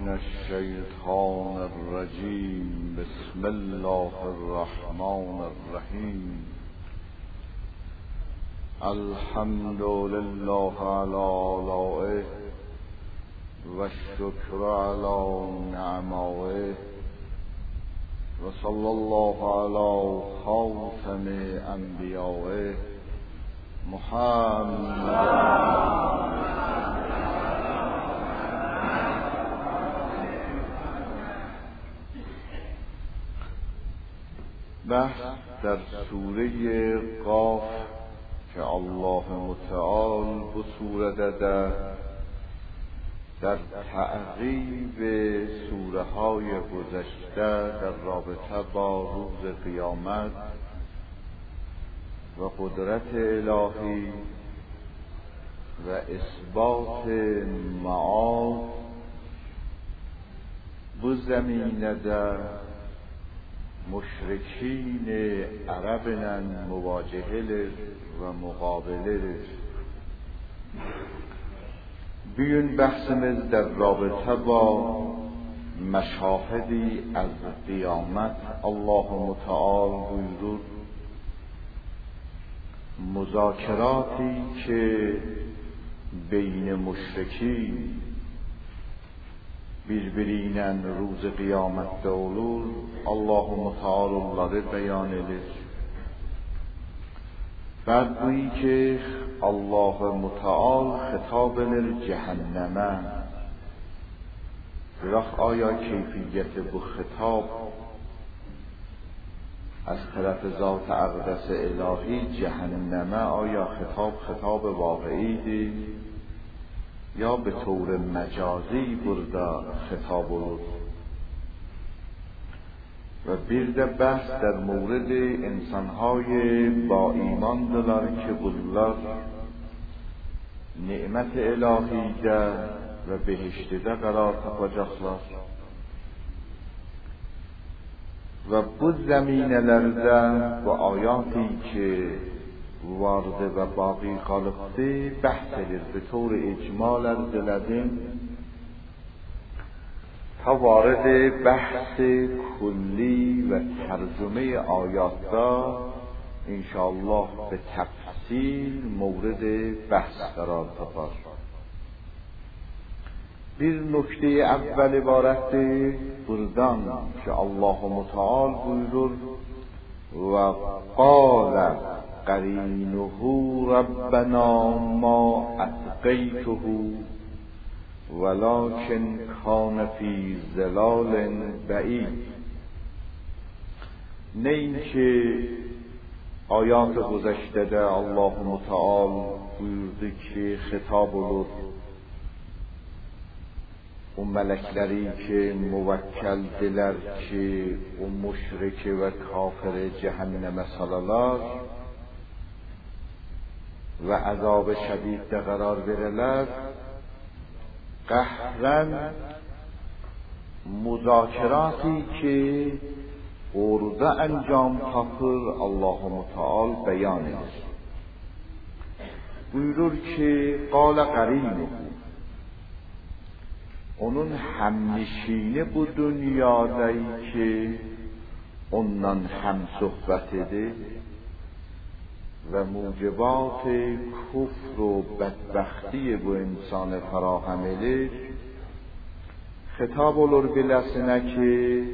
من الشیطان الرجیم. بسم الله الرحمن الرحیم. الحمد لله علی آلائه و الشکر علی نعمائه و صلی الله علی خاتم انبیائه محمد. بحث در سوره قاف که الله متعال به سوره داده در تعقیب سوره های گذشته در رابطه با روز قیامت و قدرت الهی و اثبات معاد به زمینه در مشرکین عربنن مواجهه و مقابله بیون بحثمز در رابطه با مشاهدی از قیامت. الله متعال بویرود مذاکراتی که بین مشرکین birbiriyle روز kıyamette olur. Allahu Teala onları beyan eder. بعد گویی که الله متعال خطاب للجهنمه. براخ آیا کیفیت به خطاب از طرف ذات اقدس الهی جهنمه آیا خطاب واقعی دی یا به طور مجازی برده خطاب بود؟ و بیرده بحث در مورد انسانهای با ایمان دلار که بلار نعمت الهی ده و بهشت ده قرار تپاجخلار و بود زمینلرده و آیاتی که وارده و باقی خالقته بحث به طور اجمال ارزلدیم تا وارد بحث کلی و ترجمه آیات را انشاءالله به تفصیل مورد بحث قرار تپار. bir nokte اول عبارت بردان که الله متعال بuyurur و قال قرینه ربنا ما اتقیته ولكن کان فی ظلال بعید. نه اینکه آیات گذشته ده الله متعال بuyurdu که خطاب olur اون ملکلری که موکل دلر که اون مشرک و کافر جهنم سالالار و عذاب شدید ده قرار برلد قهرن مذاکراتی که orada انجام tapır الله متعال بیان eder. Buyurur ki قال قرینه onun همنشینه bu dünyadayı ki ondan هم صحبت ede و موجبات کفر و بدبختی bu انسان فراهم eder خطاب olur biləsinə ki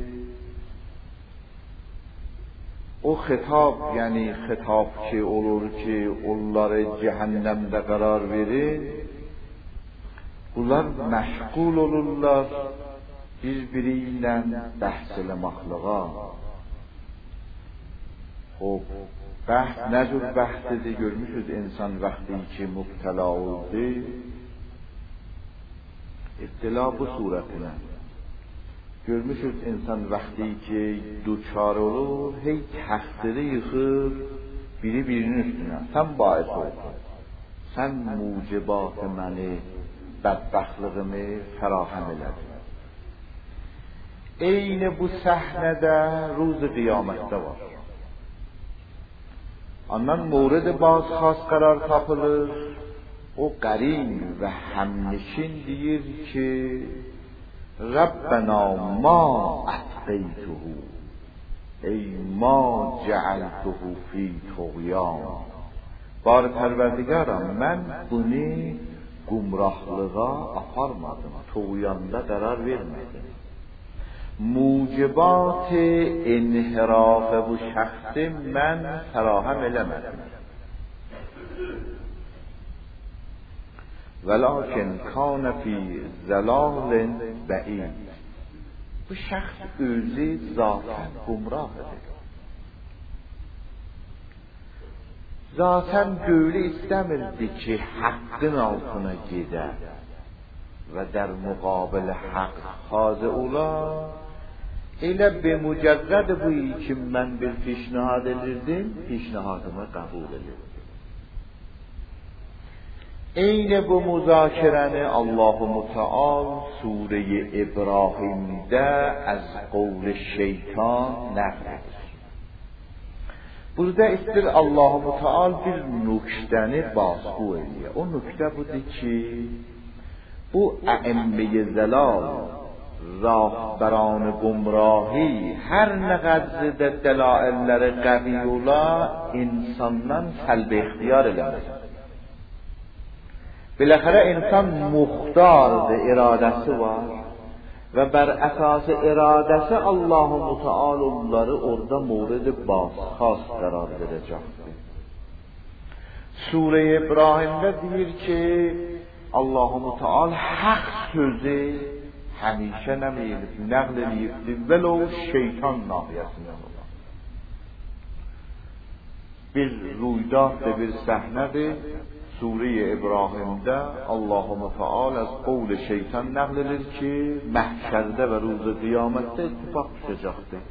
o خطاب yani خطاب ki olur ki onları cehennemde karar verir. Bunlar məşğul olurlar birbiriyle bəhs eləməklığa. O bəhs nə cür bəhsdir görmüşüz insan vaxtı ki mübtəla oldu. İbtila bu surətinə. Görmüşüz insan vaxtı ki duçar olur, hey təxtiri yıxır biri birinin üstünə. Sən bais ol. Sən mucibat məni بدبختلığımı fərahəm elədi. Eyni bu səhnədə ruz qiyamətdə var. Ondan mورد بازخواست قرار tapılır. O qarin və həmnişin deyir ki ربنا ما اتقیته ای ما جعلته فی طغیان. بار پروردگارم من bunu gumrahlığa aparmadım, tuğyanda karar vermedim. Mucibat inhiraf bu şahsi ben ferahem elemedim. Velakin kana fi zelalin ba'id. Bu şahs özü zaten gumrahdır. Zaten böyle istemirdi ki hakkın altına gider ve der mukabil hak hazı ola. Elə be mücerred bu için ben bir pişnihad edirdim, pişnihadımı kabul edirdim. Eyni bu müzakerəni Allah-u Muteal Sure-i İbrahim'de az qavl şeytan nəqledir. Burada istir Allah-u Muteal bir nüktəni basqu ediyor. O nükte budur ki, bu a'imme-i zelal, rahberan gumrahi, her ne kadar delailleri qavi ola, insandan salb ixtiyar eləmez. Biləxərə insan muxtardır, iradəsi var və bər əsası iradəsi Allah-u Muteal onları orada mورد basxas qərar verəcəkdir. Sure-i İbrahim'də deyir ki, Allah-u Muteal haq sözü həmişə nəql edibdir, vələ o şeytan nahiyəsindən olan. Bir ruydaddır, bir səhnədir. Sure-i İbrahim'de Allah-u Muteal az qavl şeytan nəql edir ki, məhşərdə və ruz qiyamətdə ittifaq düşəcəkdir.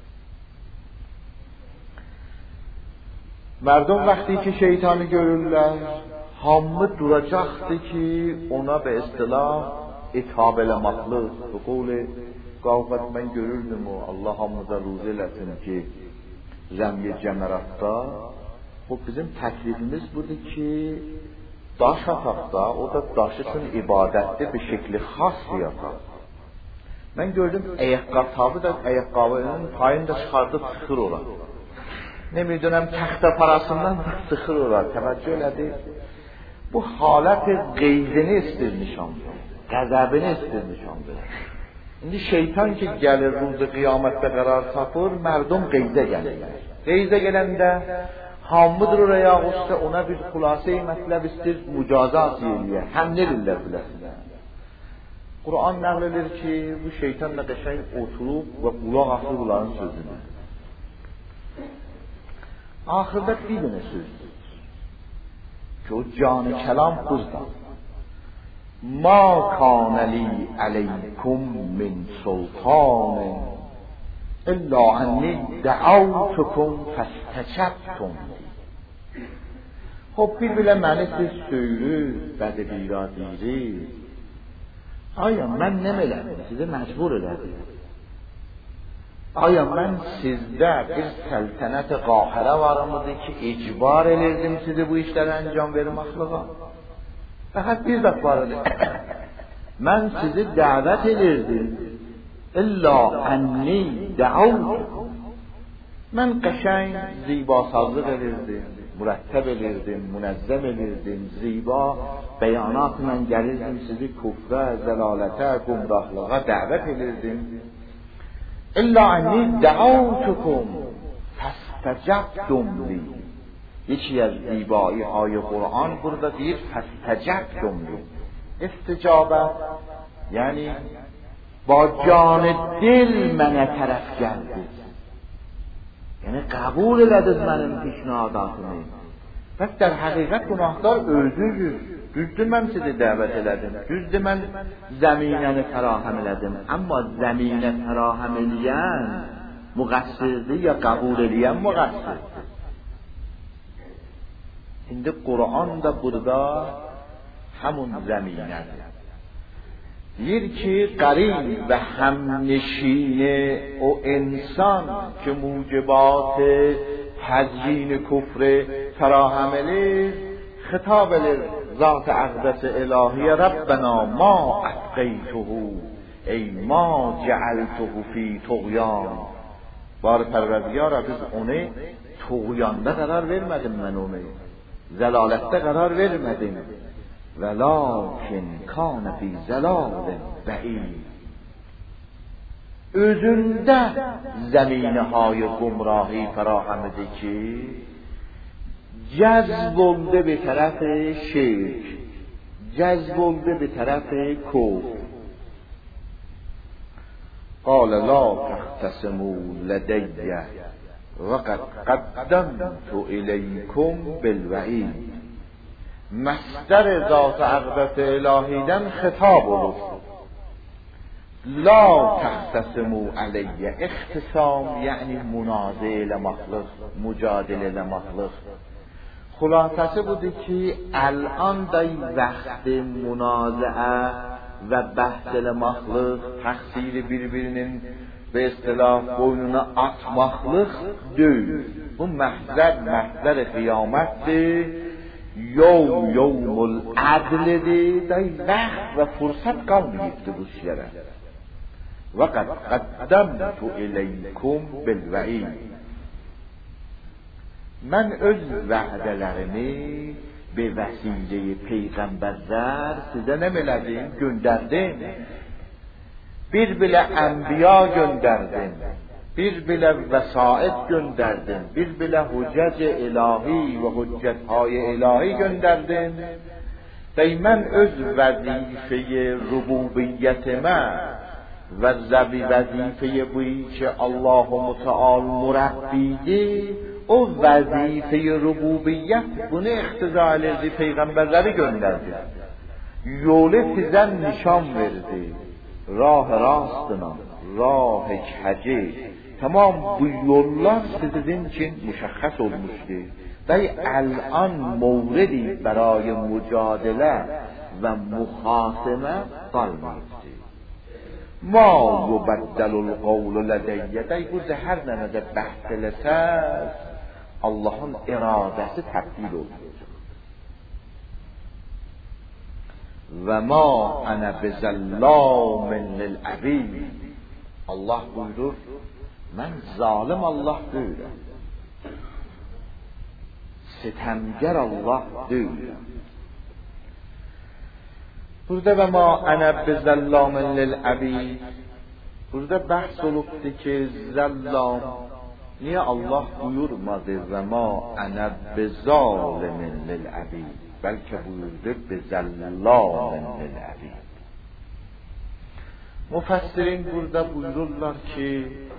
Merdum vaqti ki şeytanı görürlər, hamı duracaqdır ki, ona be istilah ithab eləmaqlı. Bu qavli qavqat mən görürdüm o, Allah hamıza ruz eləsin ki, Rəmy-i Cəməratda bu bizim təklifimiz budur ki, daş ataq da, o da daşı üçün ibadətdir, bir şekli xas yapaq. Mən gördüm, ayaqqabının payını da çıxardıb sıxır olar. Nemiddünəm, təxtə parasından da sıxır olar, təvəccüh elədir. Bu halət qeyzini istir nişandır, qəzəbini istir nişandır. İndi şeytan ki gəlir, ruz qiyamətdə qərar tapır, mərdum qeyzə gəlir. Qeyzə gələndə, hamıdır oraya ağusda ona bir xülasəyi mətləb istir, mücazat yiyir, həmlirlər biləsinə. Kur'an nəql edir ki, bu şeytan da qəşəng oturub və qulaq asır bunların sözünü. Axırda bir dənə sözdür ki, o canı kəlam buzdan. Ma kanəli aleykum min sultanin İlla anni da'awtukum fastəcəbtum. Xub bir-bilə məni siz söylür, bədi bira deyir. Aya mən nə elədim? Sizə məcbur elədim. Aya mən sizdə bir səltənət-i qahirə varımıdır ki, icbar edirdim sizi bu işləri əncam verməklığa. Fəqət bir dəf var idi. Mən sizi dəvət edirdim. İlla ənni dəavtukum. Mən qəşəng zibasazlıq edirdim, mürəttəb edirdim, münəzzəm edirdim, ziba bəyanatla gəlirdim, sizi küfrə, zəlalətə, qumrahlığa dəvət edirdim. İlla ənni dəavtukum fəstəcəbtum li. Yکی از زیبایی های قرآن burada deyir فَاسْتَجَبْتُمْ li. İsticabət, yəni با جان دل mənə tərəf gəldiniz. Yəni qəbul elədiniz mənim pişnahadımı. Bəs در həqiqət günahkar özünüzsünüz. Düzdür mən sizi dəvət elədim. Düzdür mən zəminəni fərahem elədim. Amma zəminə fərahem eləyən müqəssirdir ya qəbul eləyən müqəssirdir. İndi Qur'an da burada həmun zəminədir. Deyir ki, qarin və həmnişin o insan ki, mucibat tezyin küfr fərahem elir, xitab elir zat-ı əqdəs-i ilahiyə Rabbena ma ətqeytuhu ای ما جعلته فی طغیان، بار پروردگار biz onu tuğyanda karar vermedim ben onu, zelalette karar vermedim. Velakin kâne fî zelâlin be'îd, özünde zeminehây gumrahî ferahem etti ki cezb oldu bir taraf şirk, cezb oldu bir taraf kufr. قال لا تختصموا لدي وقد قدمت إليكم بالوعید. مصدر ذات عقدت الهیدن خطاب بود. لا تختصموا علی، اختصام یعنی منازعه لمخلوق، مجادله لمخلوق. خلاصه بوده که الان دای وقت منازعه و بحث مخلوق، تقصیر birbirinin به اصطلاح boynuna atmaklık değil. Bu mahzer kıyamettir. Yevmul adlidir. Day vaqt ve fırsat kalmayıptı bu şeye. Ve kad qaddamtu ileykum bil va'id. Ben öz va'delerimi به وسیله پیغمبرler size ne meledim? Gönderdim. Bir bile enbiya gönderdim. Bir bile vesait gönderdim. Bir bile hüccet ilahi ve hüccethay ilahi gönderdim. Ve ben öz vazife rububiyetime ve vazife buyi ki Allah-u Teala murabbidir, o vazife rububiyet bunu iktida ederdi, peygamberleri gönderdi. Yolu size nişan verdi. Rah rastına, rah kece. Tamam bu yollar sizin için müşahhas olmuştu. Ve الان موردی برای مجادله و مخاصمه qalmamışdı. ما یبدل القول لدی. Dey bu her nəmədə bəhs eləsəz Allah'ın iradəsi təbdil olur. Və ma ana bizallamin lil'abid. Allah buyurur, mən zalim Allah deyiləm. Sitemger Allah deyiləm. Burada və ma ana bizallamin lil'abid. Burada bəhs olubdur ki, zallam niye Allah buyurmadı ve ma ana bizalimin lil'abid, belki buyurdu bizallamin lil'abid. Müfessirin burada buyururlar ki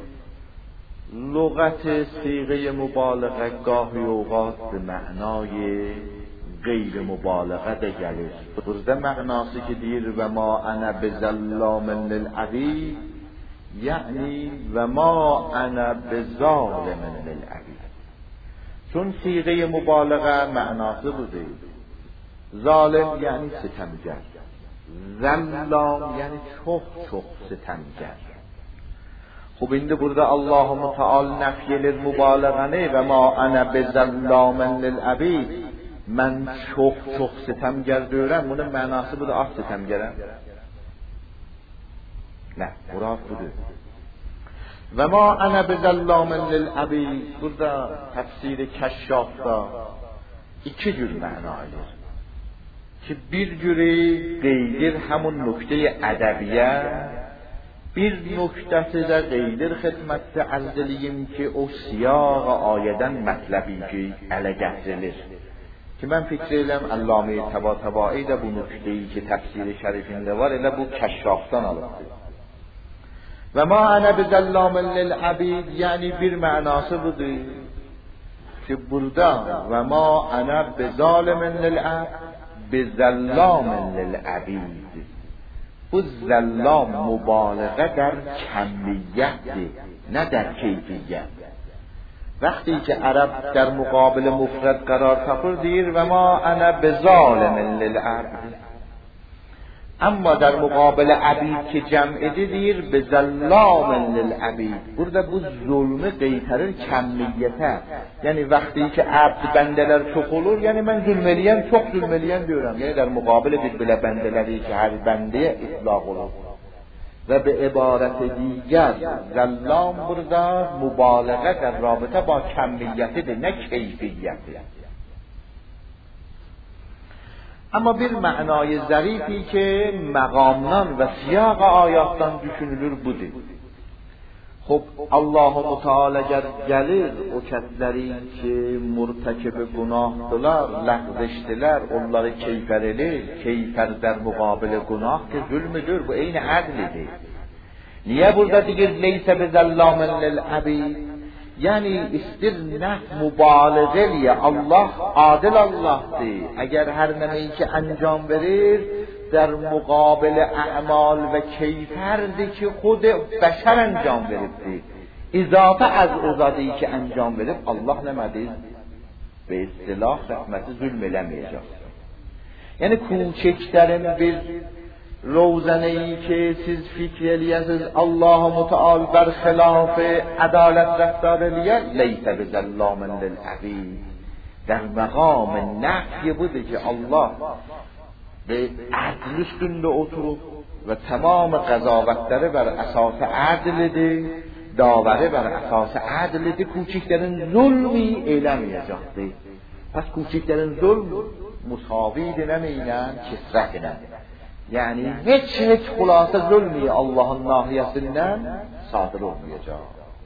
lügat siğe mübalağa gahi اوقات به معنای غیر مبالغه de gelir. Burada mənası ki deyir və ma ana bizallamin lil'abid, yani ve ma ana bizalimin lil'abid. Çün siğe mübalağa mənası bu değil. Zalim yani sitemger. Zallam yani çok sitemger. Xub indi burada Allah-u Teala nəfy edir mübalağanı və ma ana bizallamin lil'abid. Mən çox sitemger deyirəm. Bunun mənası budur, az sitemgerəm. Ne, murad budur. Ve ma ana bizallamin lil'abid. Burada tefsiri Kəşşafda iki cür məna edir. Ki bir cürü qeydir həmun nöqtəyi ədəbiyyə, bir nöqtəsi də qeydir xidmətdə ərz eləyim ki, o siyaq ayədən mətləbi ki, ələ gətirilir. Ki mən fikr eləm Allame Təbatəbai də bu nöqtəyi ki, təfsiri şərifində var, elə bu Kəşşafdan alıbdır. Ve ma ana bizallamin lil'abid, yani bir mənası budur ki burada ve ma ana bizalimin bizallamin lil'abid. Bu zallam mübalağa در کمیتdir، نه در کیفیت. وقتی که عرب در مقابل مفرد قرار تفر دیر و ما انا بظالم للعبد، اما در مقابل عبید که جمع دیر به ظلام للعبید. burada bu zulmü qeytarir kəmiyyətə. Yəni vaxtı ki abd bəndələr çox olur, yəni mən zulməliyəm, çox zulməliyəm deyirəm. Yəni در مقابل bir belə bəndələri ki hər bəndəyə itlaq olur. و به عبارت دیگر زلام برده مبالغه در رابطه با کمیت ده، نه کیفیت. اما bir معنای ظریفی که مقامنان و سیاق آیاتdan düşünülür budur. خب Allah Teala eğer gelir o kəsləri ki murtakib günahdılar, lağzışdılar, onları keyfer elir, keyfer der muqabil günah ki zulmüdür, bu eyni adlidir. Niye burada deyir leyse bezallamen lil abid? Yani istirnat mübalağa Allah adil Allah'tır. Eğer her nemeyi ki enjam verir در مقابل اعمال و کیفردی که خود بشر انجام veribdi. اضافه از ازادی که انجام verib Allah نمدید به اصطلاح رحمتی zulm eləməyəcək. Yəni کوچکترین bir روزنه‌ای که siz fikr eləyəsiniz Allah Müteal برخلاف عدالت رفتار eləyər لیس بظلام للعبید. در مقام نفی بوده که Allah به عدل üstünde oturup ve tamam قضاوتları بر اساس عدلdir, daveri بر اساس عدلdir, کوچکترین ظلمی eləməyəcəkdir. پس کوچکترین ظلم مساویdir nəməylə, kisrətlə. Yəni heç xülasə zulmi Allahın nahiyəsindən sadır olmayacaq.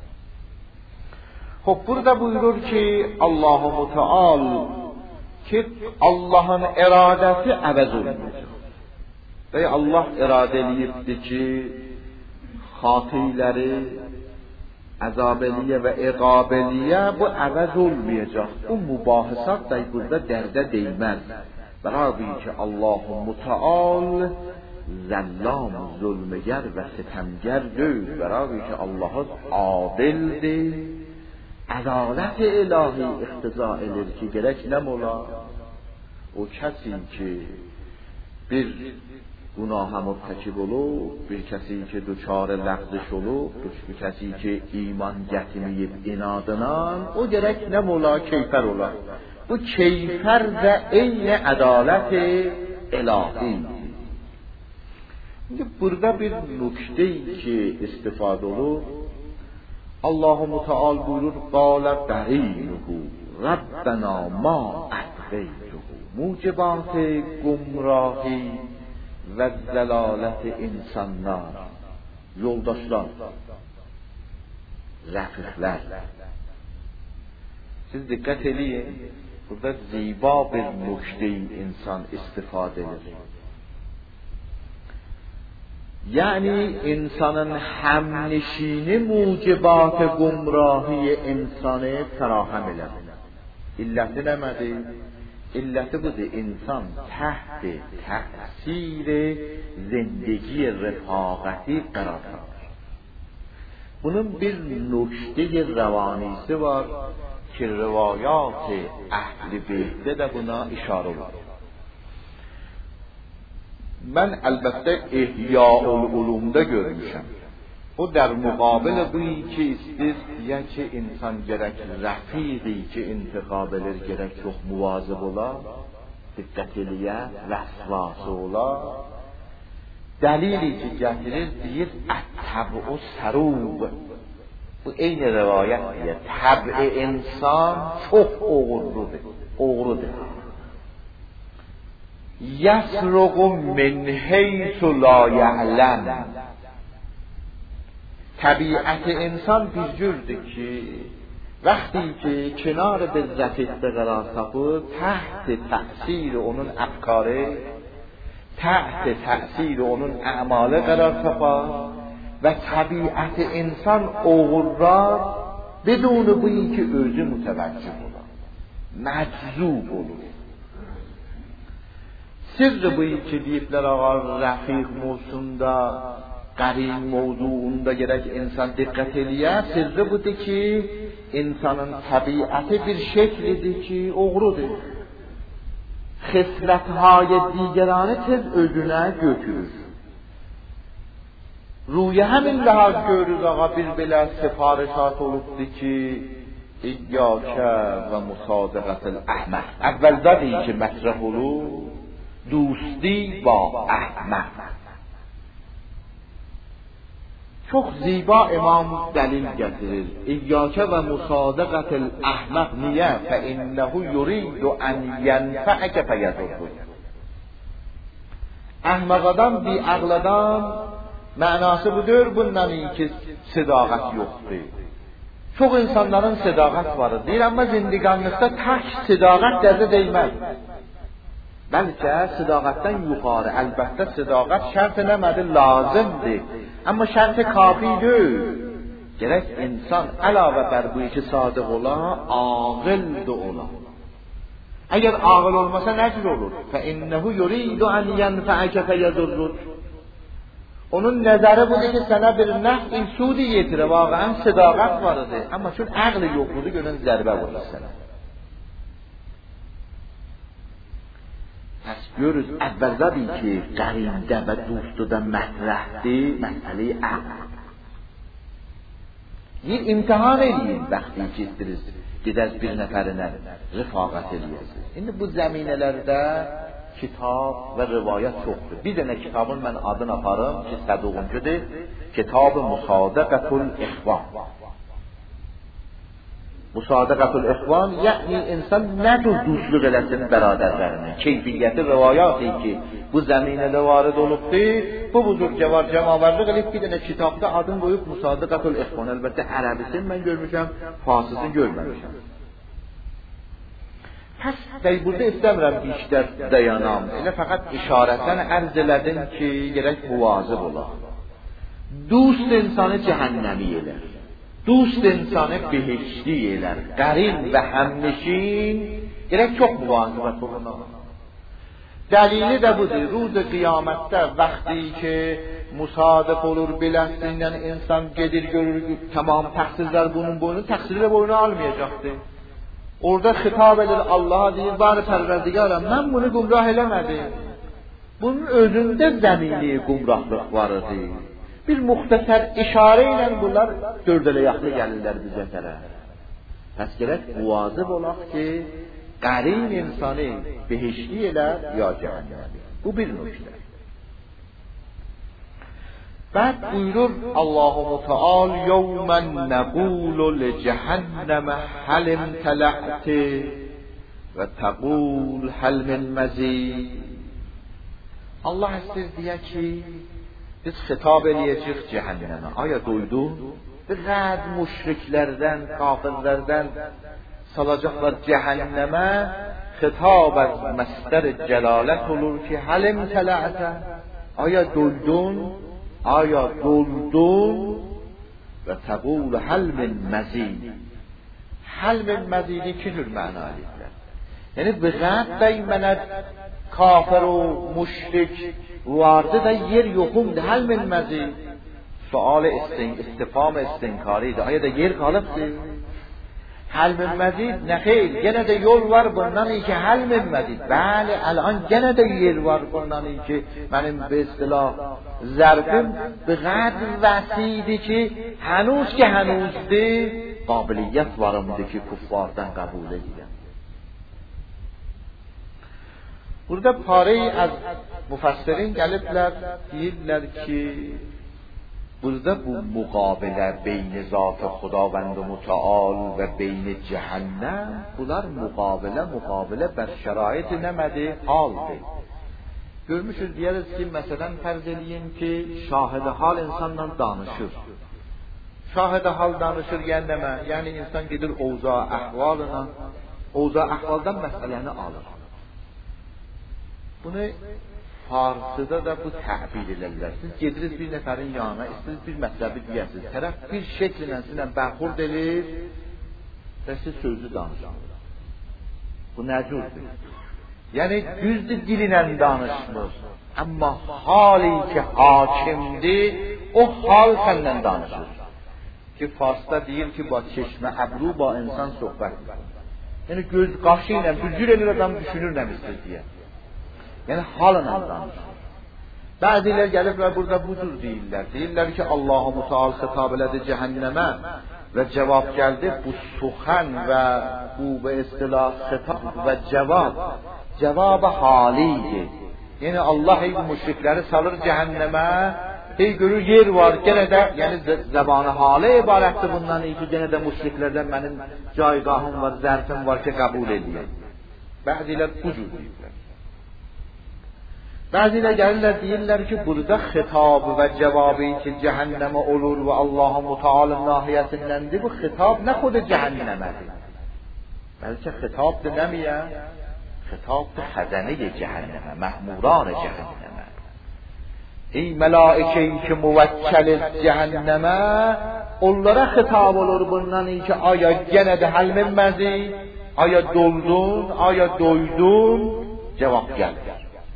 Xub burada buyurur ki Allah-u Müteal ki Allah'ın iradesi əvəz olmayacaq. Və Allah iradə eləyibdir ki xatiləri əzabeliyə və iqabeliyə bu əvəz olmayacaq. Bu mübahisat da burada dərdə deyməz. Bərabi ki Allah-u Müteal zəllam, zulmگر və sitemگر deyil. Bərabi ki Allah adildir. عدالت الهی اقتضا edir ki gerek ne mola o kسی ki bir günaha murtakib olub, bir kسی ki duçar lغزش olub, bir kسی ki iman gətirməyib inadından o gerek ne mola keyfer ola. Bu keyfer de eyni adalet ilahi. Burada bir nükte ki istifade olur. Allah-u Müteal buyurur قال قرینه ربنا ما اطغیته موجبات گمراهی و ضلالت insanlar, yoldaşlar, rəfiqlər. Siz dikkat edin, burada ziba bir nükte-i insan istifade edir. یعنی انسان همنشینی موجبات گمراهی انسان فراهم elədi. İlləti nəmədir? İlləti budur, insan تحت تأثیر زندگی رفاقتی قرار alır. Bunun bir nükte روانیسی var که روایات اهل بیت de buna işarə olur. من البته احیاء العلوم'da görmüşüm. O در مقابل buyi ki istəyir ki insan gerek rəfiqi ki intiqab edir, gerek çox muvazib ola, diqqət eləyə, vəsvası ola. Dəlili ki gətirir, deyir ət-təb'u sərub. Bu eyni rivayət deyir. Təb'i insan çox oğrudur. یسرق من حیث لا یعلم. طبیعت انسان bir cürdür ki وقتی که کنار به رفیقه قرار تاخد تحت تأثیر onun افکاره، تحت تأثیر onun اعماله قرار تاخد و طبیعت انسان oğurlar بدون بویی که özü متوجه olur، مجذوب olur. Sırrı bu ki deyiblər ağa rəfiq mövzusunda, qərin mövzuunda gerek insan diqqət eləyə. Sırrı budur ki insanın təbiəti bir şəklidir ki oğrudur. Xislətهای دیگرانه tez özünə götürür. Ruya həmin ləhaz görürüz ağa bir belə sifarişat olubdur ki İyyəkə və musadəqətəl əhməq. Əvvəldə deyir ki mətrəh olur. دوستی با احمق. çok زیبا امام دلیل گذارید ایاک و مصادقت الاحمق نیه فانه یرید ان ینفعک فیضرک. احمق adam بی عقل adam mənası budur bundan ki sədaqət yoxdur. Çox insanların sədaqət vardır. Deyir amma zindiqanlıqda tək sədaqət dərzə deyməz. Bəlkə sədaqətdən yuxarı əlbəttə sədaqət şərt eləmədi, lazımdır. Amma şərt kafi deyil. Gərək insan əlavə bər bu iki sadiq ola, ağıldır ola. Əgər ağıl olmasa nə cür olur? فَإِنَّهُ يُرِيدُ أَنْ يَنْفَعَكَ فَيَضُرُّكَ. Onun nəzəri budur ki, sənə bir nəf sudi yetirə, vaqəən sədaqət vardır. Amma çün əqli yoxludur, görün zərbə vurur sənə. Pəs görürüz, əvvəldadır ki, qərində və dostda mətrəhdir, məsələ-i əql. Bir imtihan edin, bəxti ki, istiriz, gedəz bir nəfərinə rifaqət edəsiniz. İndi bu zəminələrdə kitab və rivayət çoxdur. Bir dənə kitabın mən adını aparım ki, səduğuncudur. Kitab-ı Musadaqatul İxvan. Musadaqatul İxvan, yəni insan nədir dostluq eləsin bərədərlərinə? Keyfiyyəti rivayəti ki, bu zəminədə varid olubdur. Bu buzurgəvar cəmavarlıq elib bir dənə kitabda adını qoyub Musadaqatul İxvan. Əlbəttə ərəbisini mən görmüşəm, farsısını görməmişəm. Pəs burada istəmirəm işlər dayanam. Elə fəqət işarətən ərz elədim ki, gerək muvazib ola. Dost insanı cəhənnəmi elər. Dost insanı behişti elər. Qərin və həmnişin gerək çox muvazibət olunur. Dəlili də budur. Ruz qiyamətdə vaxtı ki musadıq olur biləsindən insan gedir görür tamam təqsirlər bunun boyunu təqsirlə boyunu almayacaqdır. Orada xitab edir Allah'a deyir, bari pərverdigarəm, mən bunu gumrah eləmədim. Bunun özündə zəmini gumrahlıq var idi. Bir müxtəsər işarə ilə bunlar dördələyaqlı gəlirlər bizə tərəf. Pəs gərək muvazib olaq ki, qərin insanı behişli elər ya cəhənnəmi. Bu bir nöqtə. بعد buyurur Allahu Teala yevmen nebulu li cehenneme hal imtela'ti ve tegul hal min mazid. Allah istəyir deyə ki, biz xitab eləyəcəyik cəhənnəmə. Aya doydun? Bir rəd müşriklərdən, kafirlərdən salacaqlar cəhənnəmə. Xitab az məstər cəlalət olur ki, hal imtela'ti. Aya doydun? آیا doldun və təqul həl min məzid. Həl min məzid iki cür məna edirlər. Yəni bəğət dəymənət kafir و müşrik vardı da yer yoxumdur. Həl min məzid. Sual istifam istinkaridir. Aya da yer qalıbdır. Həl min məzid nə xeyr. Yenə də yol var bundan ki həl min məzid. Bəli, الان yenə də yer var bundan ki mənim به اصطلاح ظرفم به قدر وسیعی که هنوزده قابلیت varımdır ki kuffardan kabul ediləm. Burada pare az müfəssirin gəliblər, deyirlər ki, burada bu müqabilə beyn zat xudavənd mütəal və beyn cəhənnəm, bunlar müqabilə bər şərait nəmədi? Haldır. Görmüşüz diyeriz ki məsələn fərz edeyim ki şahid hal insanla danışır. Şahid hal danışır yəni nəmə? Yəni insan gedir ovza əhvalına, ovza əhvaldan məsələni alır. Bunu farsıda da bu təbir edirlər. Siz gedirsiniz bir nəfərin yanına, istəyirsiniz bir mətləbi deyəsiniz. Tərəf bir şəkillə sizinlə bərxurd edir və siz sözü danışırsınız. Bu nə cürdür? Yəni düzdür dilinlə danışmır. Amma hali ki hakimdir, o hal səndən danışır. Ki Farsda deyir ki, ba çeşmə əbru ba insan söhbət. Yəni göz qaşı ilə bücür edir adam düşünür nə istəyir deyə. Yəni halına danışır. Bəziləri gəliblər burada bu cür deyirlər. Deyirlər ki, Allah-u Müteal xitab elədi cəhənnəmə və cavab gəldi. Bu suxən və bu به اصطلاح xitab və cavab halidir. Yəni Allah müşrikləri salır cəhənnəmə görür yer var, gene də, yəni zamanı halı ibarətdir bundan ki, gene də müşriklərdən mənim caygahım var, zərfim var ki, qəbul edeyim. Bəzilə bu cür deyirlər. Bəzilə gəlirlər, deyirlər ki, burada xitab və cevabı ki, cəhənnəmə olur və Allah-u Teala nahiyyətindəndir. Bu xitab nə xud cəhənnəmədir. Bəlkə xitabdır nəmiyə? Xitabdır xəzənə-i cəhənnəmə, məhmuran cəhənnəmə. Ey məlaikę-i ki müvəkkəl cəhənnəmə, onlara xitab olur bundan ki, aya yenə də həll minməzi, aya doldun, aya doydun, cevap gəldi.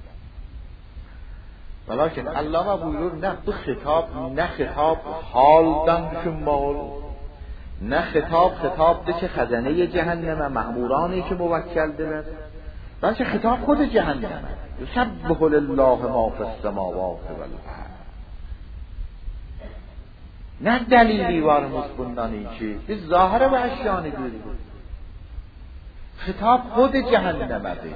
Lakin Allama buyurur, nə bu xitab, nə xitab haldan düşünməl, nə xitabdır ki xəzənə-i cəhənnəmə, məhmurانی ki müvəkkəldir. بلکه خطاب خود جهنمه. یسبح لله ما فی السماوات والارض. نه دلیلی varmış bundan ki biz zahire ve eşyanı görürüz. خطاب خود cehennemedir.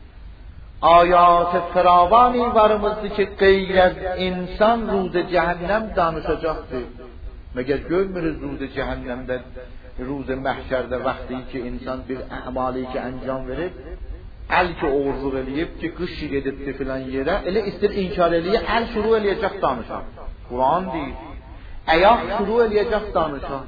Ayat firavanı varmıştı ki غیر از insan روز cehennem danışacaktır. Meğer görmürüz روز cehennemde, روز mahşerde vakti ki insan bir amali ki enjam verir, el ki oğuzluq eləyib ki qış edibdi filan yerə, elə istir inkar eləyə, el şuru eləyəcək danışan. Kur'an deyir. Ayaq şuru eləyəcək danışan.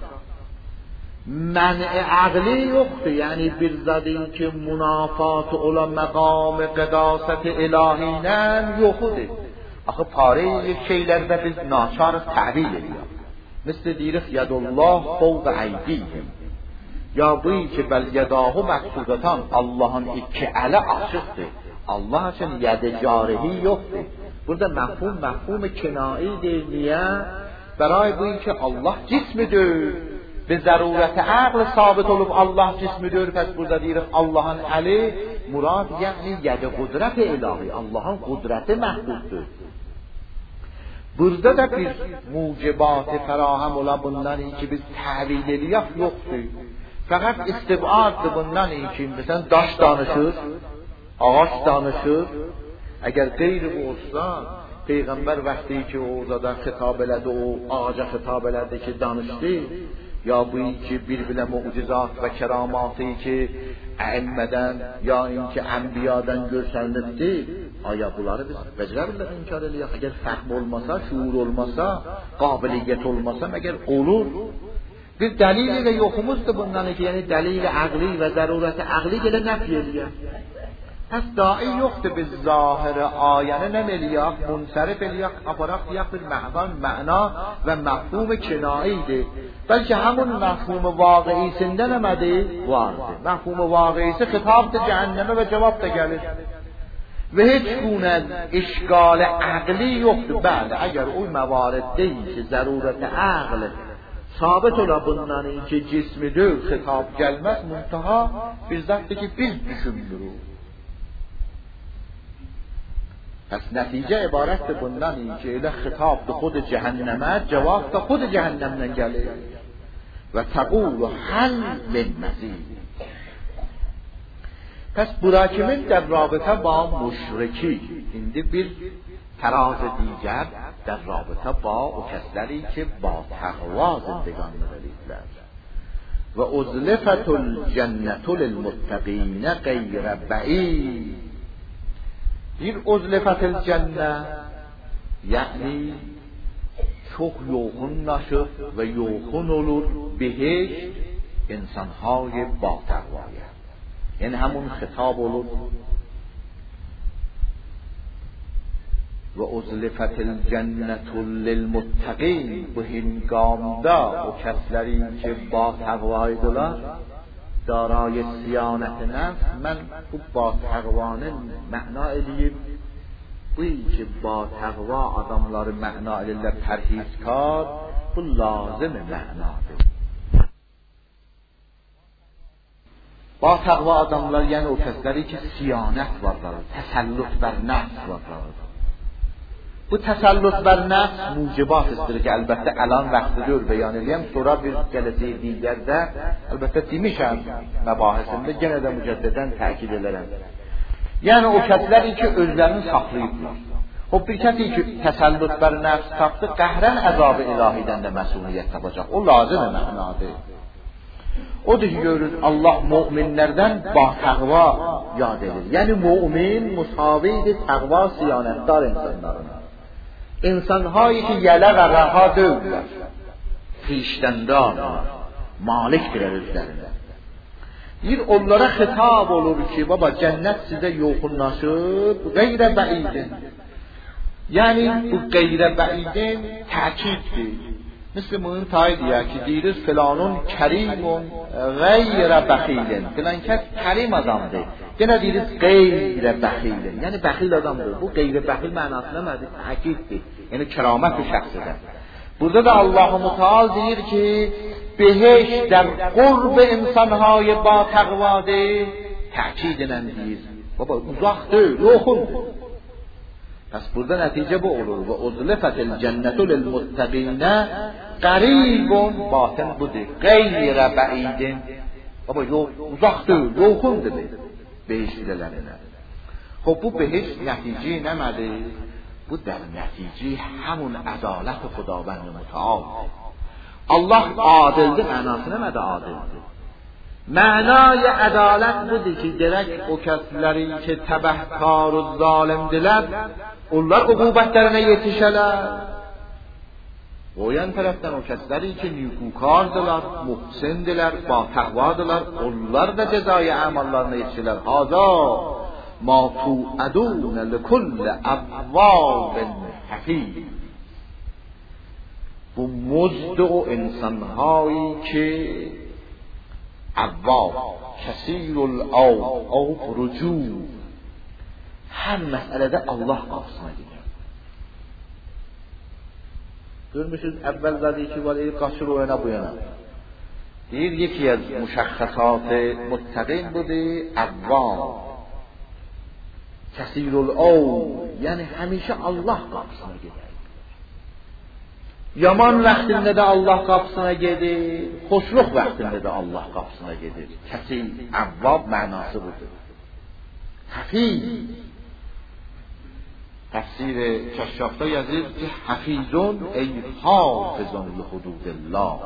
Mən'i əqli yoxdur. Yəni bir zadin ki münafat ola məqam qədasət ilahiylə yoxudur. Axı pare şeylərdə biz naçarıq təvil edirik. Misli deyirik yadullah fوق əydihim. Ya bu ki bəl yadahu məqsudatan Allah'ın iki əli açıqdır. Allah üçün yədəcarihi yoxdur. Burada mefhum kinaidir. Niyə? Bəray bu ki Allah cismidir. Ve zarurət aql sabit olub Allah cismidir. Pəs burada deyirik Allah'ın əli murad yəni yədə qudrət ilahi. Allah'ın qudrəti məhduddur. Burada da bir mucibat-ı fərahem ola bundan ki biz təvil eləyək yoxdur. Fakat istibaddır bundan ki mesela daş danışır, ağaç danışır. Eğer qeyri bu olsa, Peygamber vakti ki orada da hitap elədi, o ağaca hitap elədi ki danışdı. Ya bu ki bir mucizat ve keramatı ki əlmədən ya ki enbiyadan görsənildi. Aya bunları biz becərəbildik inkar eləyək. Eğer fəhm olmasa, şuur olmasa, qabiliyyət olmasa, eğer olur. Bir dəlili və yoxumuzdur bundan ki, yəni dəlili əqli və zərurəti əqli gələ nəfi eləyək. Pəs dahi yoxdur biz zahirə ayəni nəməliyək, münsərif eləyək, aparaq deyək bir məna və məhfum kinaidir. Bəlkə həmun məhfum vaqiisində nəmədi? Vardır. Məhfum vaqiisi xitabdır cəhənnəmə və cavab da gəlir. Və heç gune işgal əqli yoxdur. Bəli, əgər o məvarid deyil ki, zərurəti əqli sabit ola bundan ki cismidir, xitab gelmez, muntaha bir zattır ki biz düşünürük. Pes netice ibarettir bundan ki elə xitabdır xud cehenneme, cevap da xud cehennemden gelir. Ve tegul hal min mezid. Pes burakimin der rabıta ba müşriki. Şimdi bir تراز دیگر در رابطه با او کسانی که با تقوا زندگان می‌کنند و ازلفت الجنة للمتقین غیر بعید. این ازلفت الجنه یعنی çok yoğunlaşır ve yoğun olur بهشت insanهای با تقوایه. یعنی همون خطاب olur و ازلفت الجنة للمتقین. bu هنگامda o کسleri که با تقوایدlar دارای صیانت نفس. من bu با تقوانın معنا eləyib bu ki با تقوا adamları معنا elirlər tərhizkar. bu lazım mənadır. با تقوا adamlar yəni o kəsləri ki siyanət varlar, təsəllüt bər nəfs varlar. Bu təsəllüt bər nəfs mucibat istəyir ki əlbəttə əlan vaxtıdır beyan edeyim. Sonra bir gələcək digərdə əlbəttə demişəm məbahisində yenə də mücəddidən təkid edirəm. Yəni o kəsləri ki özlərini saxlayıblar. خب bir kسی که تسلط بر نفس تاخته قهرن عذاب الهیdən də məsuliyyət tapacaq. O lazım mənadır. Odur ki görürüz Allah müminlərdən ba təqva yad edir. Yəni mümin musavidir təqva siyanətdar insanlarına. İnsanhایی که یله و رها dövdülər. Xişdəndar, malikdirlər özlərinə. Bir onlara xitab olur ki, baba cənnət sizə yoxunlaşıb, qeyrə bəidin. Yəni bu qeyrə bəidin təkiddir. مثل من تاییدیه که دیروز فلانون کریمون غیر بخیلن فلان کس کریم adamdır. Gene دیروز غیر بخیلن. Yani بخیل adamdır. Bu غیر بخیل mənasına nədir? Təkiddir. Yəni kəramət bir şəxsdir. Burada da Allah-u Müteal deyir ki beheş در قرب insanهای با تقواdır. Təkidlə deyir. Baba uzaqdır, yoxundur. پس burada nəticə bu olur. Və uzlifətil cənnətu lilmuttəqinə qaribun batın budur. Qeyrə bəidin. Baba uzaqdır, yoxundur behiştlərinə. خب bu behiş nəticə nəmədir? Bu در nəticə həmun ədalət xudavənd mütəal. Allah adildir, mənası nəmədir adildir? معنای عدالت بودی که درک o kəsləri ki təbəhkar و zalimdilər onlar uqubətlərinə yetişələr. O yan tərəfdən o kəsləri ki nikukardırlar, muhsindilər, ba təqvadırlar onlar da cəzai əmallarına yetişələr. Haza ma tu'adun لكل أواب حفیظ. bu مزد o insanhایی که عواب کثیر الاواب رجوع هر مسئله Allah qapısına gedir. Görmüşüz əvvəl zədi ki var qaçır o yana bu yana. Deyir yeki az müşəxxəsat muttəqin budur əvvab. Kəsirul av yəni həmişə Allah qapısına gedir. Yaman vaxtında da Allah qapısına gedir, xoşluq vaxtında da Allah qapısına gedir. Kəsir, əvvab mənası budur. Hafiz. Təfsir Kəşşafda yazır ki, hafizun ey hafizun lihududillah.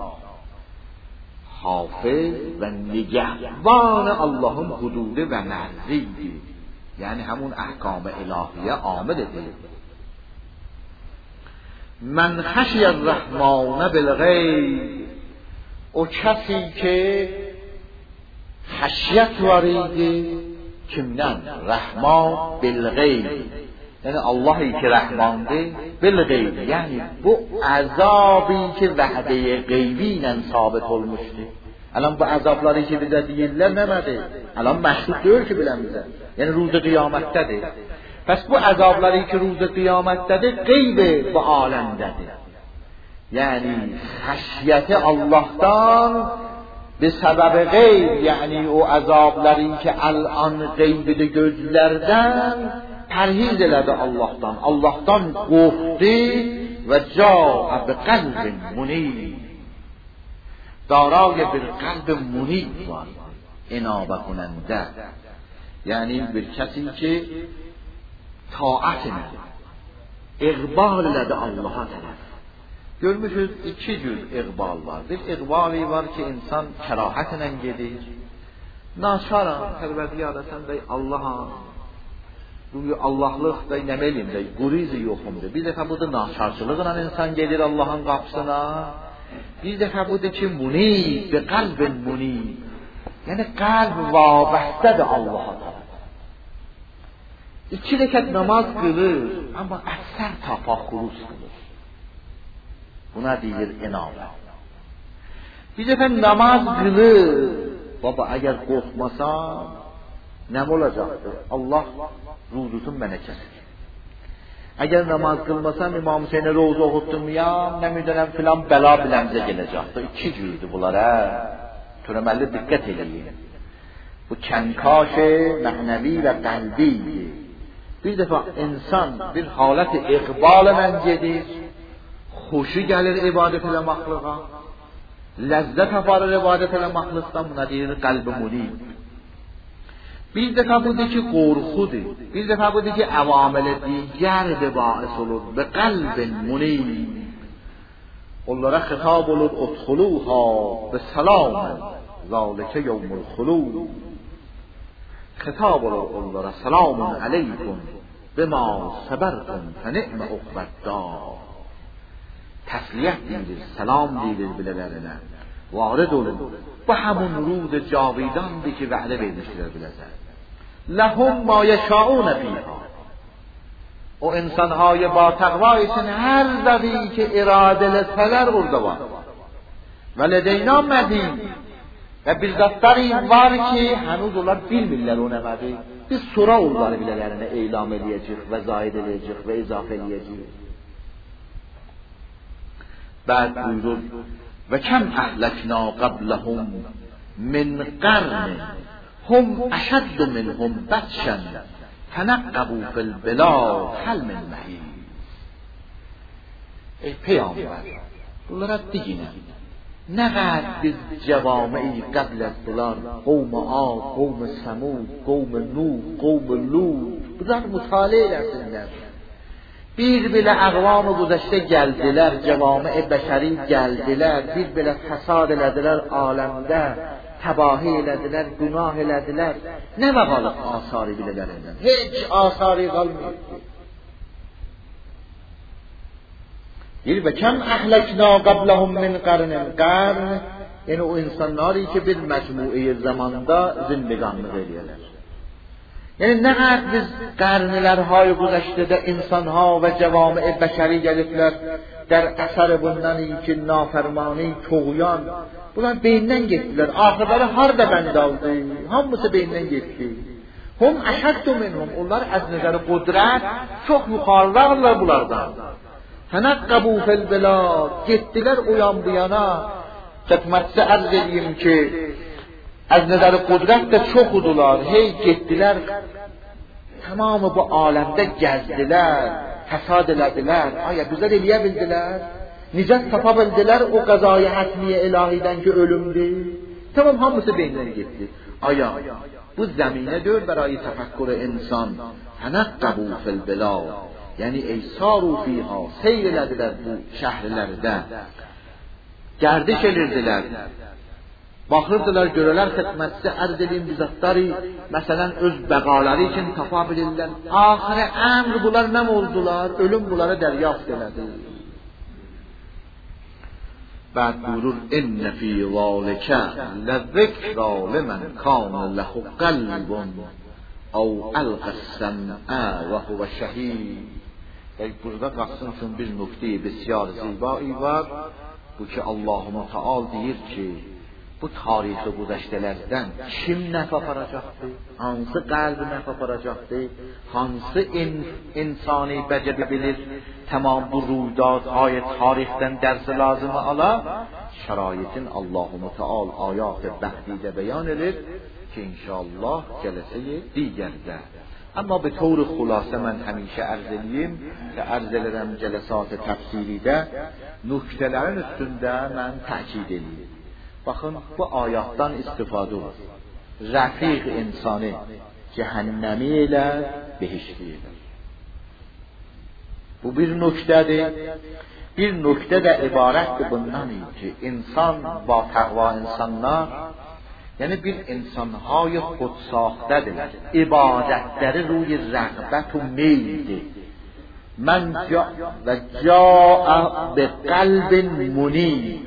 Hafiz və nigahban Allahın hududu və mərzidir. Yəni həmun əhkam-ı ilahiyyə amil edir. من خشی الرحمن بالغیب o کسی که خشیت وریده kimdən? Rəhman bilğeyb. Yəni Allah'ı ki rəhmandır bilğeyb. Yəni bu əzabı ki vəhdəyə qeybi ilə sabit olmuşdur. Alam bu əzabları ki bizə deyirlər nəmədir? Alam məşhud deyil ki bilən bizə. Yəni ruz qiyamətdədir. Pes bu azabları ki روز قیامت'dedir qeyb bu alemdedir. Yani haşyeti Allah'tan به سبب غیب یعنی o azabları ki الان qeybdə gözlərdən pərhiz elədi Allah'tan. Allah'tan qorxdu və caa bi qalbin munib. دارای bir qalb munib var. inabə کننده. یعنی bir کسی که taat edir. İqbal elədi Allah'a tərəf. Görmüşüz iki cür iqbal var. Bir iqbali var ki insan kərahətlə gedir. Naçaram, Pərvərdigar sən də Allah'a ruyu Allahlıq da nə bileyim də qurizi yoxumdur. Bir dəfə bu da naçarçılıqla insan gedir Allah'ın qapısına. Bir dəfə bu da ki munib, bi qalbin munib. Yəni qalb vabəstədir Allah'a tərəf. İki rekat namaz kılır ama ekser tafakkuru kılır. Buna deyir inabət. Bir defa namaz kılır. Baba eğer korkmasam ne olacaktır? Allah ruzutun bana keser. Eğer namaz kılmasam İmam Hüseyin'e rozu okutturmayam ne müddenem filan bela bilemze gelecektir. İki cürdü bunlara. Türemelli dikkat edin. Bu kenkaş mehnevi ve kalbiydi. Bir defa insan bir halet iqbal ilə gedir, xoşu gəlir ibadət eləməklığa, ləzzət aparır ibadət eləməklikdən, buna deyir qəlb munib. bir defa بوده که قرخوده، bir defa بوده که عوامل دیگر به باعث olur به قلب منیب. onlara خطاب olur ادخلوها به سلام ذالک یوم الخلود. خطاب olur onlara سلام علیکم بما صبرتم فنعم عقبی الدار. تسلیت دیدید، سلام دیدید bilələrine. وارد olun bu همون رود جاویدانی که وعده vermişler biləcək. لهم ما یشاءون فیها. o insanهای با تقوا için her zəvi ki iradə eləsələr orada var. Və lədeyna mədin. Və bir zatlarıyım var ki hənuz onlar bilmirlər o nəmədir. Biz sura onları bilələrine eylem eləyəcək və zaid eləyəcək və izafə eləyəcək. بعد buyurur و کم اهلکنا قبلهم من قرن هم اشد منهم بطشا تنقبوا فی البلاد هل من محیص. ای پیامبر bunlara دیگینه نقدر biz جوامعی قبل از bunlar قوم عاد، قوم ثمود، قوم نوح، قوم لوط bunlar مطالعه eləsinlər. bir belə əqvam güzəştə gəldilər, cəvamə bəşəri gəldilər, bir belə fəsad elədilər aləmdə, təbahi elədilər, günah elədilər. Nə qalıb asarı bilələrindən? Heç asarı qalmıyor. Bir və kəm əhləkna qablahum min qarnin. Qarn, yəni o insanları ki bir məcmuə zamanda zindگانlıq eləyirlər. یعنی نه biz قرنlərهای گذشته انسانها و جوامع بشری gəliblər در اثر bundan ki nafərmani, toğyan bunlar beyindən getdilər. Axırları harda bənd aldı? Hamısı beyindən getdi. Hum əşəddu minhum. Onlar az nəzər qudrət çox yuxarıdırlar bunlardan. Tənəqqəbu fil bilad. Getdilər o yan bu yana. Xidmətçi ərz edeyim ki از نظر قدرت də çoxudular. Hey getdilər, tamamı bu aləmdə gəzdilər, fəsad elədilər. Aya güzel eləyə bildilər, nicət tapa bildilər o qəzaya hətmiyə ilahidən ki ölümdür. Tamam hamısı beynindən getdi. Aya bu zəminə dör برای تفکر انسان. تنقبوا فی البلاد یعنی ایسارو فیها seyr elədilər bu şəhərlərdə, gərdiş edirdilər. Baxırdılar, görələr xidmətçi ərz edin bizatları, məsələn, öz bəqaları üçün tapa bilirlər. Axirə əmr bunlar nə oldular? Ölüm bunlara dəryaft elədi. Bəd buyurur, İnnə fi zâlikə ləzikrə limən kânə ləhu qəlbun əv əlqəs-səm'ə və huvə şəhid. Burada qaçsın üçün bir nöqtəyi بسیار زیبایی var. Bu ki Allah-u Teala deyir ki bu tarixi güzəştələrdən kim nəf aparacaqdı? Hansı qəlb nəf aparacaqdı? Hansı insani bəcəbi bilir? Tamam bu ruydadهای tarixdən dərs lazımı ala? Şəraitin Allah-u Teala ayat bəhdیده beyan edir ki inşallah cəlsəy digərdə. Amma به طور خلاصه من همیشه عرض edeyim که عرض edirəm cəlsat təfsiridə nöqtələrin üstündə mən təkid edeyim. Baxın bu ayatdan istifadə olur. Rəfiq insanı cəhənnəmi ilə behişti ilə. Bu bir nöqtədir. Bir nöqtə də ibarətdir bundan ki insan با تقوا insanlar یعنی bir insanهای خودساخته‌دilər. İbadətləri روی رغبت و میل. من جاء بقلب منیب.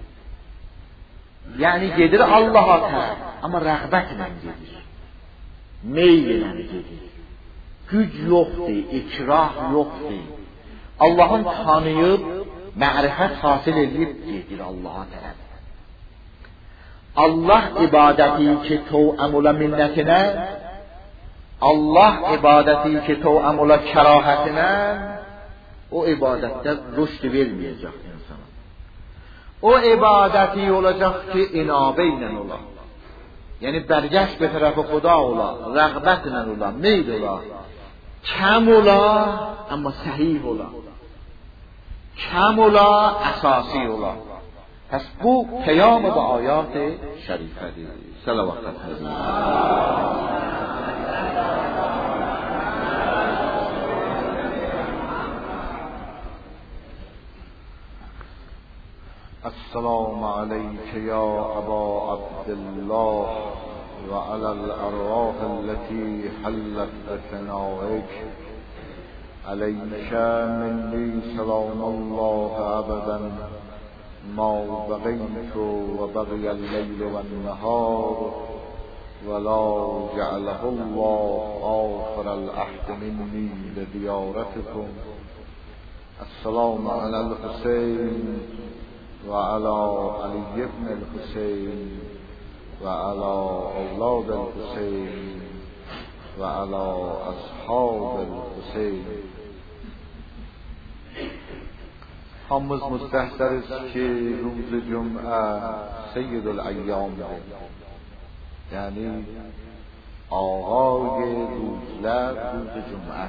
یعنی gedir Allah'a tərəf, amma rəğbətlə gedir. Meyllə gedir. Güc yoxdur, ikrah yoxdur. Allah'ın tanıyıb, mərifət hasil edib gedir Allah'a tərəf. Allah ibadəti ki توأم ola minnətinə, Allah ibadəti ki توأم ola kərahətinə, o ibadətdə rüşd verməyəcək insana. O ibadəti olacaq ki inabə ilə ola. Yəni bərgəş به طرف خدا ola, rəğbətlə ola, meyl ola. Kəm ola, amma səhih ola. Kəm ola, əsasi ola. پس bu پیام با آیات شریفه دی. صلوات السلام عليك يا أبا عبد الله وعلى الأرواح التي حلت بثنائك عليك مني سلام الله أبدا ما بقيت وبقي الليل والنهار ولا جعله الله آخر العهد مني لزيارتكم. السلام على الحسين وعلى علي بن الحسين وعلى أولاد الحسين وعلى أصحاب الحسين. همز مستحضر است که روز جمعه سید الایام، یعنی آقای روزله روز جمعه،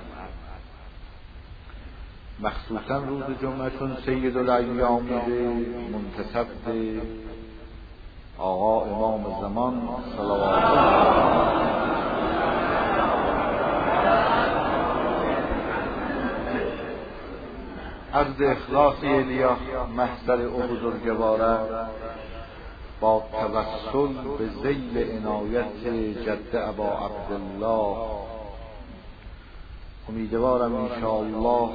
مخصوصا روز جمعه چون سید الایام منتسب به آقا امام زمان صلوات الله. عرض اخلاصی الیا محضر او بزرگواره با توسل به ذیل عنایت جد ابا عبدالله امیدوارم انشاءالله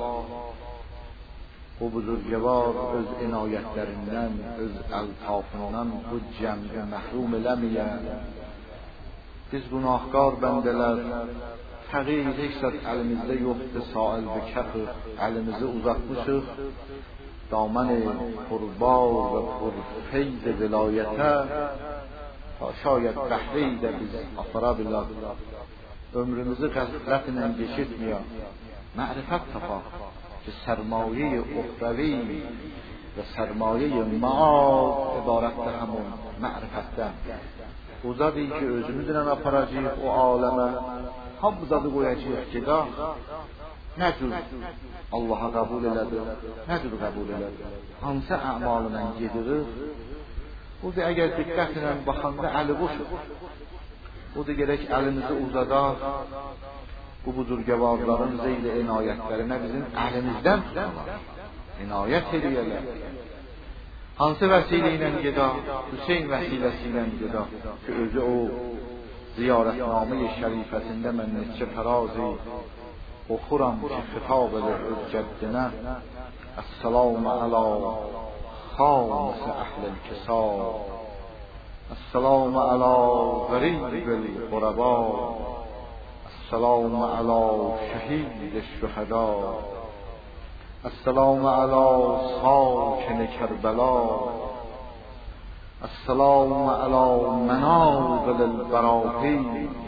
او بزرگوار از عنایت درندن از الطافنان و جمع محروم لمیه biz günahkar bendeler tağir eksat elimizde yoktu sail ve kafir elimizi uzatmışız daman kurbar ve purfeyz vilayete ta şayet behreyi de biz afarabillah ömrümüzü gafletle geçirtmiyor ma'rifet tafa ki sermaye ukhravi ve sermaye maad ibarette همون ma'rifetten o zadı ki özümüzden aparacağız o aleme ham zadı koyacağız ki da ne cür Allah'a kabul elədi, ne cür kabul elədi, hansı amalından gedirik, o da eğer dikkatle bakanda eli boşur, o da gerek elimizi uzadaq, bu buzurgevarların zeyli inayetlerine bizim elimizden tutarlar, inayet ediyorlar. Hansı vəsilə geda, Hüseyin vəsilə geda ki özü o ziyaretname-i şərifəsində mən neçə fərazi oxuram ki xitab edir öz cəddinə. Əssalamu alə xamis əhl-i kisa, əssalamu alə qaribil quraba, əssalamu alə şəhid-i şühəda, السلام على ساکن کربلا، السلام على منازل البراقی،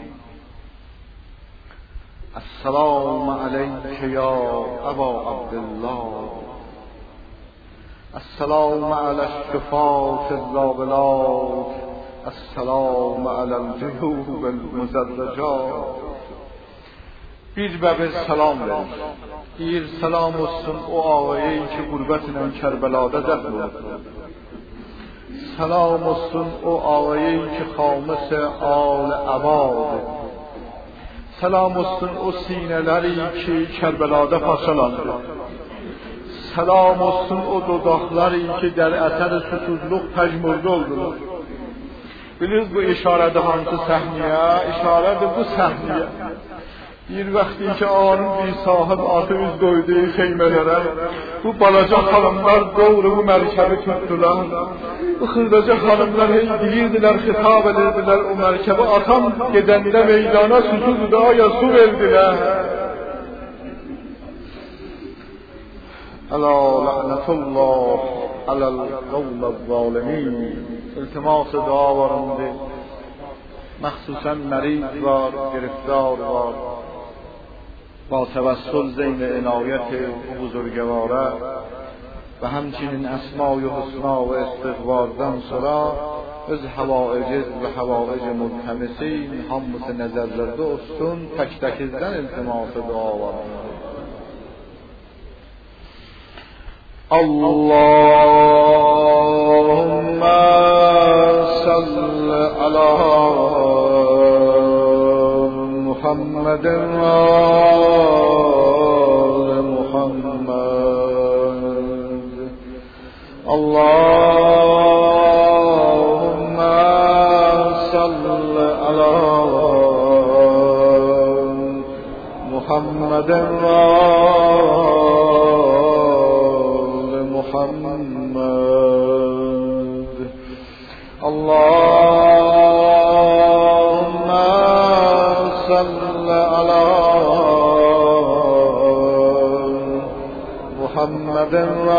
السلام عليك يا أبا عبد الله، السلام على الشفاة الزابلات، السلام على الجيوب المزدجات. bir به سلام verir. Bir selam olsun o ağayı ki gurbetinden Kerbela'da dəfn oldu. Selam olsun o ağayı ki xamis al abad. Selam olsun o sineleri ki Kerbela'da parçalandı. Selam olsun o dodaqları ki der əsər susuzluq pəjmurda oldular. Bilirsiniz bu işarədə hansı səhniyə? İşarədir bu səhniyə. Bir vakti ki ağanın bir sahib atı üz koyduğu xeymelere bu balaca hanımlar doğru bu merkebi tuttular. Bu xırdaca hanımlar hey deyirdiler, hitap edirdiler o merkebi atam gedende meydana susuz dağya su verdiler. Ala la'netullah alel kavmel zalimin. İltimas-ı dua varındı. Məxsusən mərid var, گرفتار var. با توسل زین عنایت او بزرگواره و همچنین اسمای حسنا و استغفاردن sonra öz havaic ve havaic multemisin hamısı nəzərlərdə olsun, tək-təkizdən iltiması dua var. Allahümme salli ala محمد وآل محمد. الله محمد وآل محمد اللهم صل على محمد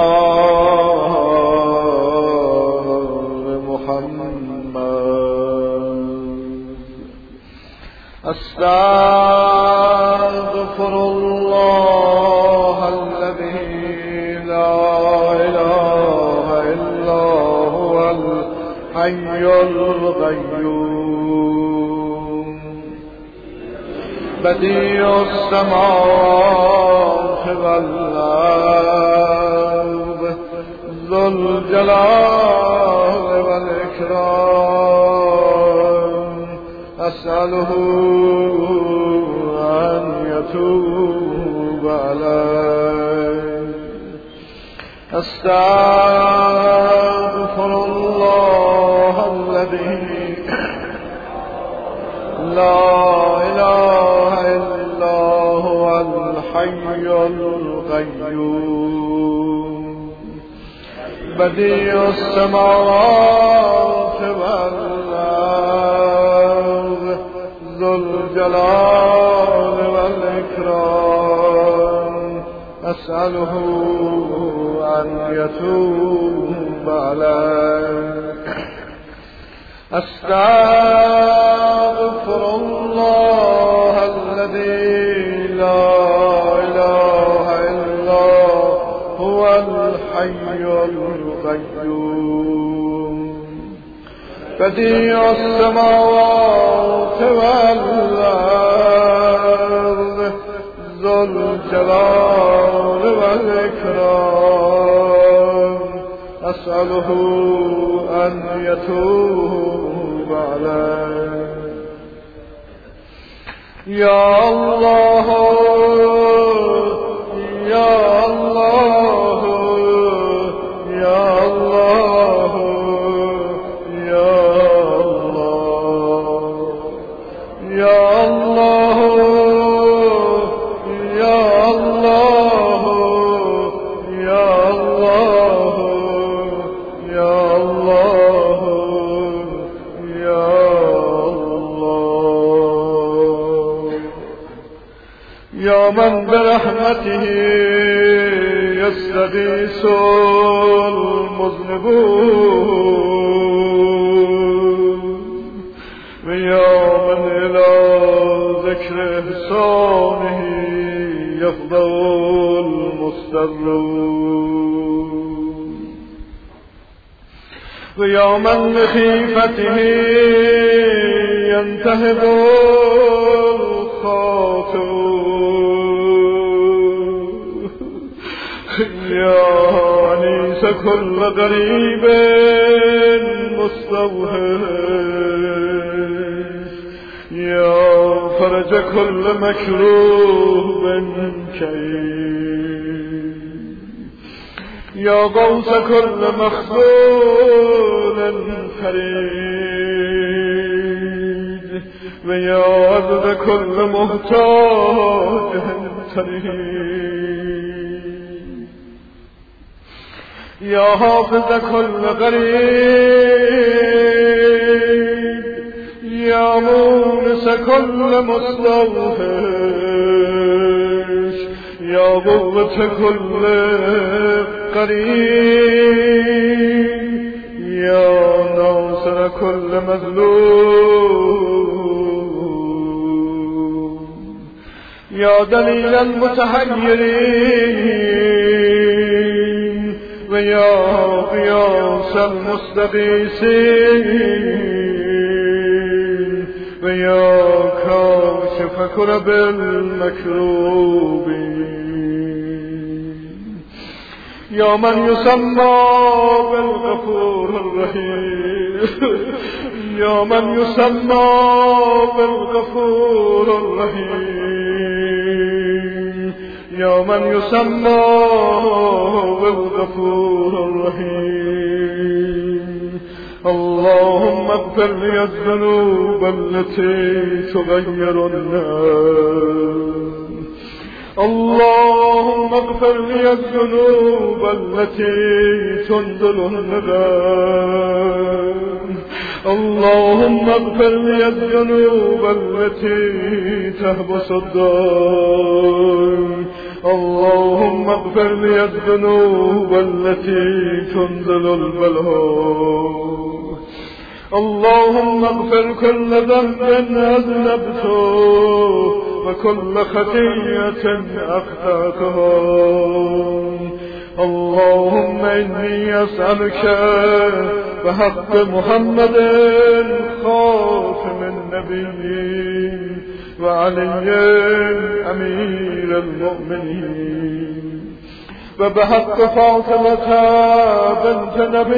وآل محمد استغفر الله الذي لا إله إلا هو الحي القيوم بديع السماوات والأرض ذو الجلال والإكرام أسأله أن يتوب علي أستغفر الله الذي لا إله إلا هو الحي القيوم بديع السماوات والأرض ذو الجلال والإكرام أسأله أن يتوب علي أستغفر الله الذي لا إله إلا هو الحي القيوم بديع السماوات والأرض ذو الجلال والإكرام أسأله أن يتوب علي يا الله يا الله يا الله يا الله يا الله يا الله يا الله يا الله يا الله يا من برحمته يستغيث المذنبون ويا من إلى ذكر إحسانه يفضل المستضرون ويا من لخيفته ينتهب الخاطئون يا أنيس كل غريب مستوحش يا فرج كل مكروب كئيب يا غوث كل مخذول فريد ويا عبد كل محتاج تريد يا حافظ كل غريب يا مونس كل مستوحش يا قوة كل قريب يا ناصر كل مظلوم يا دليل المتحيرين ويا قياس المستغيثين ويا كاشف كرب المكروبين يا من يسمى بالغفور الرحيم يا من يسمى بالغفور الرحيم يا من يسمى بالغفور الرحيم اللهم اغفر لي الذنوب التي تغير الناس اللهم اغفر لي الذنوب التي تنزل الندم، اللهم اغفر لي الذنوب التي تهبس الدم، اللهم اغفر لي الذنوب التي تنزل البلاء، اللهم اغفر كل ذنب أذنبته وكل خطيئة أخطأتها، اللهم إني أسألك بحق محمد خاتم النبيين وعلي أمير المؤمنين وبحق فاطمة بنت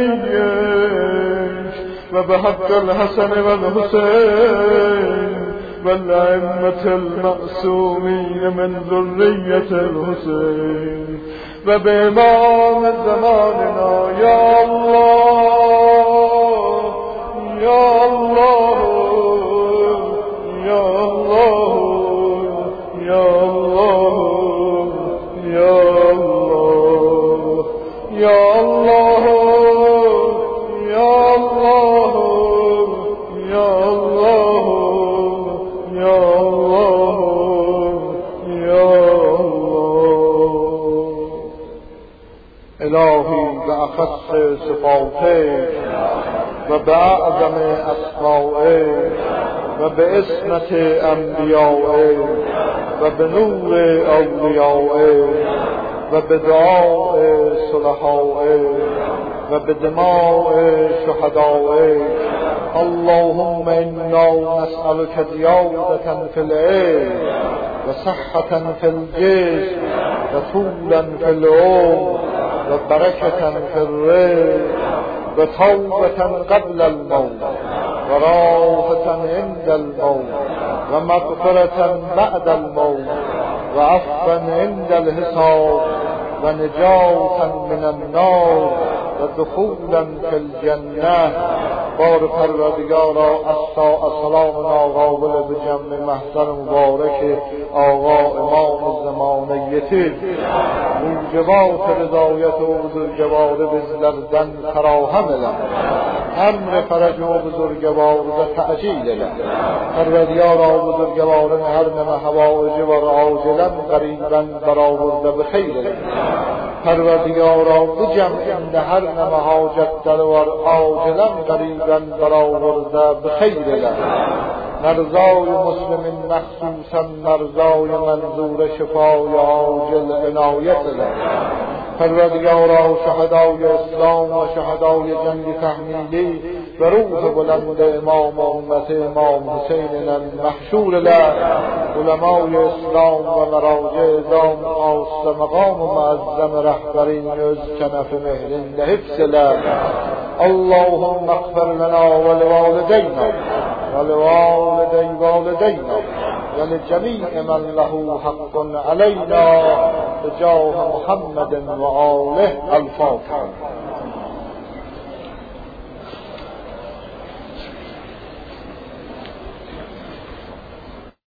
نبيك وبحق الحسن والحسين والأئمة المأسومين من ذرية الحسين وبإمام زماننا يا الله يا الله يا الله يا الله يا الله يا الله يا الله يا الله يا الله يا الله. إلهي بأخص صفاتك وبأعظم أسمائك وباسمة أنبيائك وبنور أوليائك وبدعاء صلحائك وبدماء شهدائك، اللهم إنا نسألك زيادة في العلم وصحة في الجسم وطولا في العمر وبركة في الرزق وتوبة قبل الموت وراحة عند الموت ومغفرة بعد الموت وعفوا عند الحساب ونجاة من النار ودخولا في الجنة. بار پروردگارا السلام قابل به جمع محضر مبارک آقا امام زمانیتی موجبات رضایت و بزرگوار بزلردن فراهم لن امر فرج و بزرگوار و تعجیل لن پروردگارا بزرگوارن هر نم حوائج و عاجلا قریبا برآورده بخیر لن پروردگارا بجمع هر نم حاجت دلور عاجلا قریبا برآورده بخیر لن مرزای مسلمین مخصوصا مرزای منظور شفای عاجل عنایت لن پروردگارا شهدای اسلام و شهدای جنگ تحمیلی و روح بلند امام امت امام حسین محشور لن علمای اسلام و مراجع دام آست مقام معظم رهبرین از کنف مهرین حفظ لن اللهم اغفر لنا ولوالدينا ولوالدي والدينا ولجميع من له حق علينا بجاه محمد وآله الفاتحة.